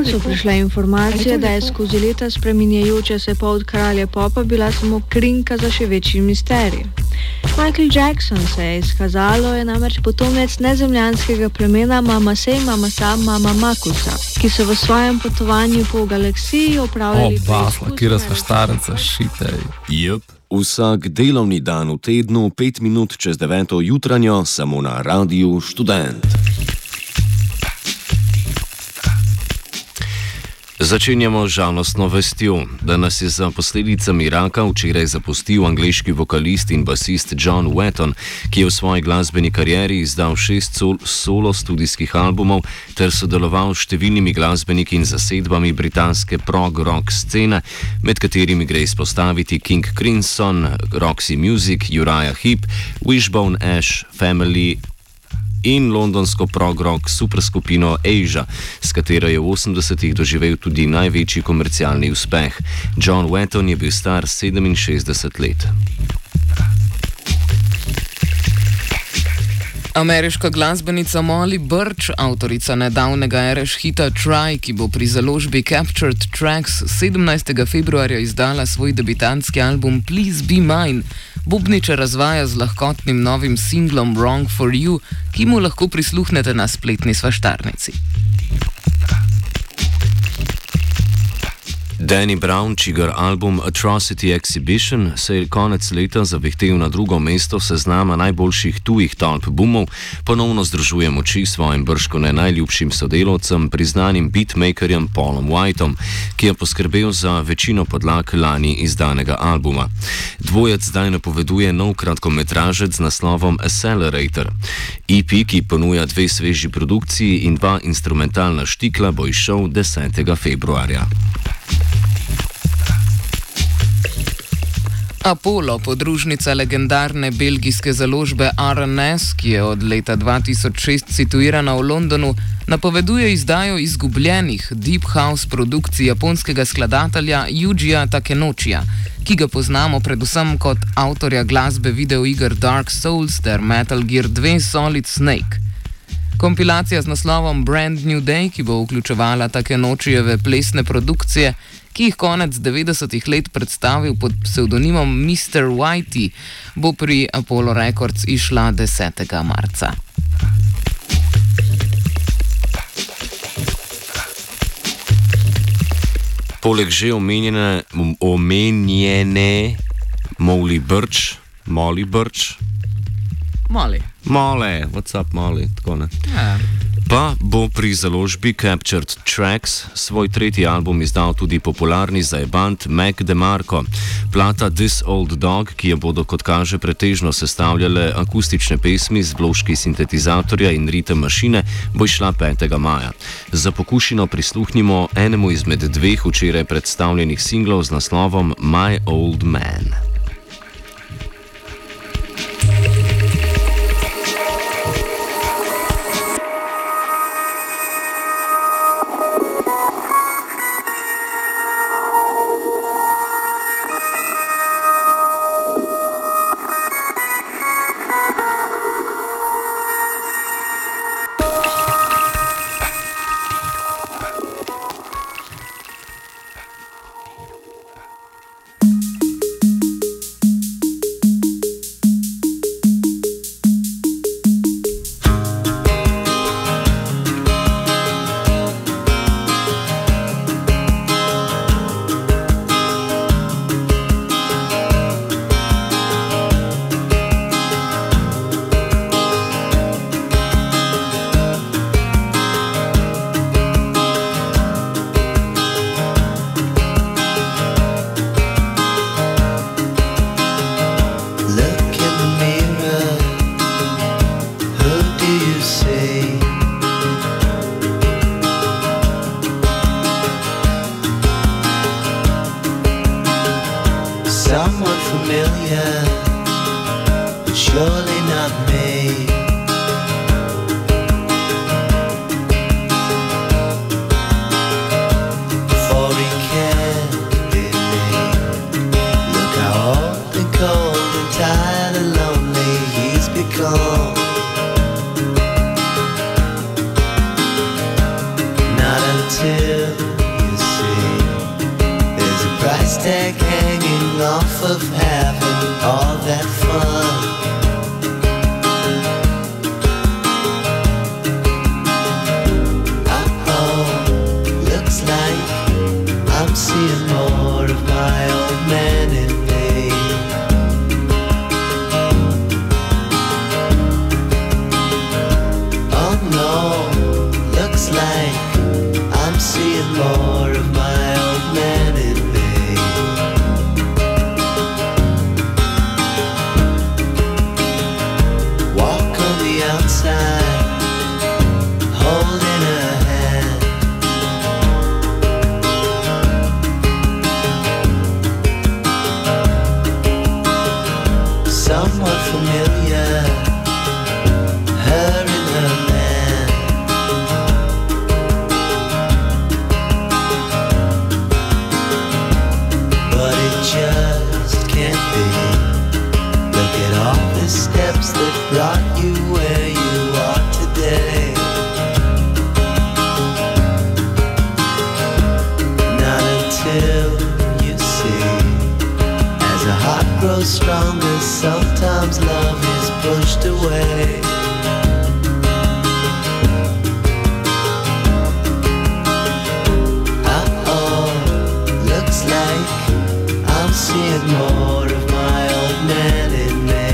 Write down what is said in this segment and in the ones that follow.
so prišle informacije, da je skozi leta spreminjajoča se pot kralja popa bila samo krinka za še večji misterij. Michael Jackson, se je izkazalo, je namreč potomec nezemljanskega plemena Mamasej Mamasa Mama Makusa, ki so v svojem potovanju po galaksiji opravljali Vsak delovni dan v tednu 5 minut čez 9. jutranjo samo na Radiu Študent. Začenjamo žalostno vestjo, da nas je za posledicami raka včeraj zapustil angleški vokalist in basist John Wetton, ki je v svoji glasbeni karieri izdal 6 solo studijskih albumov ter sodeloval s številnimi glasbeniki in zasedbami britanske prog-rock scene, med katerimi gre izpostaviti King Crimson, Roxy Music, Uriah Heep, Wishbone Ash, Family in londonsko prog-rock superskupino Asia, s katero je v 80-ih doživel tudi največji komercialni uspeh. John Wetton je bil star 67 let. Ameriška glasbenica Molly Burch, avtorica nedavnega Irish hita Try, ki bo pri založbi Captured Tracks 17. februarja izdala svoj debitantski album Please Be Mine, bubniče razvaja z lahkotnim novim singlom Wrong For You, ki mu lahko prisluhnete na spletni svaštarnici. Danny Brown, čigar album Atrocity Exhibition se je konec leta zavihtel na drugo mesto seznama najboljših tujih talp boomov, ponovno združuje moči svojim bržkone najljubšim sodelovcem, priznanim beatmakerjem Paulom Whiteom, ki je poskrbel za večino podlag lani izdanega albuma. Dvojec zdaj napoveduje nov kratkometražec z naslovom Accelerator. EP, ki ponuja 2 sveži produkciji in 2 instrumentalna štikla, bo izšel 10. februarja. Apollo, podružnica legendarne belgijske založbe R&S, ki je od leta 2006 situirana v Londonu, napoveduje izdajo izgubljenih Deep House produkcij japonskega skladatelja Yujia Takenochija, ki ga poznamo predvsem kot avtorja glasbe videoiger Dark Souls ter Metal Gear 2 Solid Snake. Kompilacija z naslovom Brand New Day, ki bo vključevala Takenochijeve plesne produkcije, ki jih konec 90-ih let predstavil pod psevdonimom Mr. Whitey, bo pri Apollo Records išla 10. marca. Poleg že omenjene Molly Burch, what's up Molly, tako ne. Ja. Pa bo pri založbi Captured Tracks svoj 3. album izdal tudi popularni zajebant Mac DeMarco. Plata This Old Dog, ki jo bodo kot kaže pretežno sestavljale akustične pesmi z vložki sintetizatorja in ritem mašine, bo išla 5. maja. Za pokušino prisluhnimo enemu izmed 2 včeraj predstavljenih singlov z naslovom My Old Man. Someone familiar, but surely not me. For he can't be me. Look how old and cold and tired and lonely he's become. Not until of having all that fun. Looks like I'm seeing more of my old man in me. Oh no, looks like I'm seeing more of my old man in me. Walk on the outside, holding a hand. Somewhat familiar, her in her man. But it just can't be. Look at all the steps that brought you where you are today. Not until you see, as a heart grows stronger, sometimes love is pushed away. Looks like I'm seeing more of my old man in me.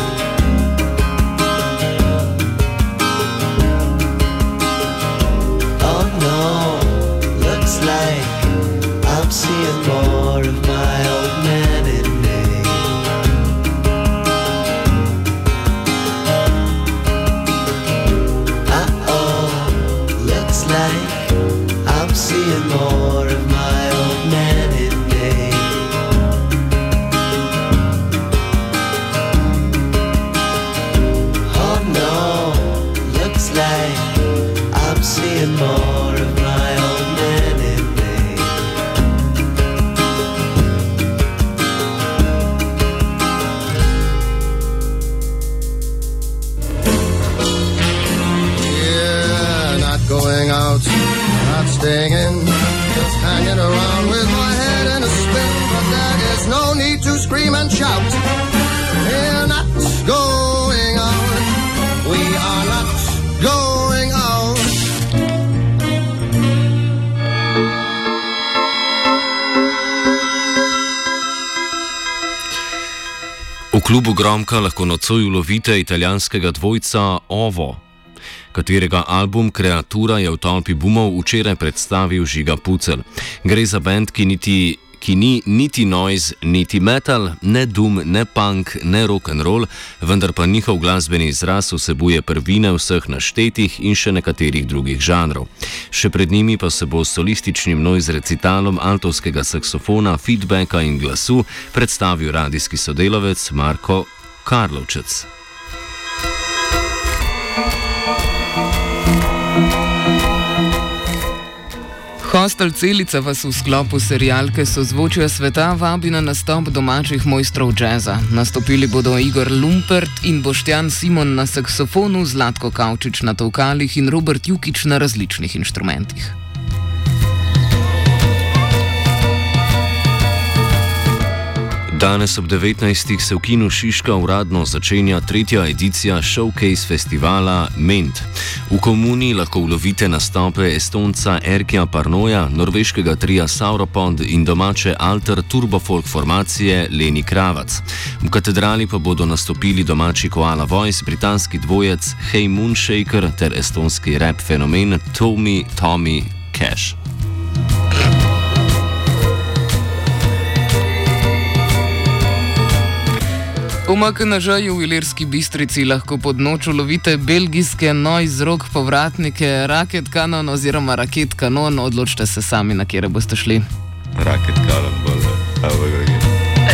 Oh no, looks like I'm seeing more of my old man in me. Looks like I'm seeing more of my old man in me. Oh no, looks like I'm seeing more of my old man in me. Yeah, not going out, not staying in, just hanging around with my head in a spin. But there is no need to scream and shout. We're not going out. We are not going out. V klubu Gromka lahko nocoj ulovite italijanskega dvojca Ovo, katerega album Kreatura je v tolpi bumov včeraj predstavil Žiga Pucelj. Gre za band, ki ni niti noise, niti metal, ne doom, ne punk, ne rock'n'roll, vendar pa njihov glasbeni izraz vsebuje prvine vseh naštetih in še nekaterih drugih žanrov. Še pred njimi pa se bo s solističnim noise recitalom altovskega saksofona, feedbacka in glasu predstavil radijski sodelavec Marko Karlovčec. Hostel Celica vas v sklopu serialke Sozvočja sveta vabi na nastop domačih mojstrov džeza. Nastopili bodo Igor Lumpert in Boštjan Simon na saksofonu, Zlatko Kavčič na tolkalih in Robert Jukič na različnih inštrumentih. Danes ob 19. se v kinu Šiška uradno začenja 3. edicija Showcase festivala Ment. V komuni lahko ulovite nastope Estonca Erkija Parnoja, norveškega tria Sauropod in domače alter turbofolk formacije Leni Kravac. V katedrali pa bodo nastopili domači Koala Voice, britanski dvojec Hey Moonshaker ter estonski rap fenomen Tommy Cash. V MKNŽ-ju v Ilirski Bistrici lahko pod noč ulovite belgijske noise rock povratnike Rocket Cannon oziroma Raket Kanon. Odločite se sami, na kere boste šli. Rocket Cannon bolj, evo ga je.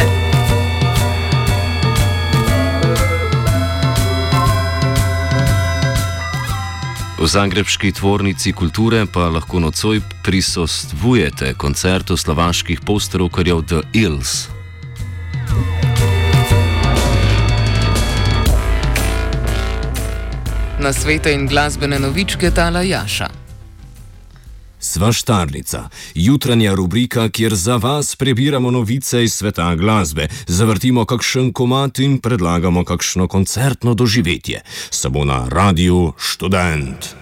V zagrebški tvornici kulture pa lahko nocoj prisostvujete koncertu slovaških post-rockerjev The Ills. Na svete in glasbene novičke tala Jaša. Svaštarnica, jutranja rubrika, kjer za vas prebiramo novice iz sveta glasbe, zavrtimo kakšen komad in predlagamo kakšno koncertno doživetje. Samo na Radiu Študent.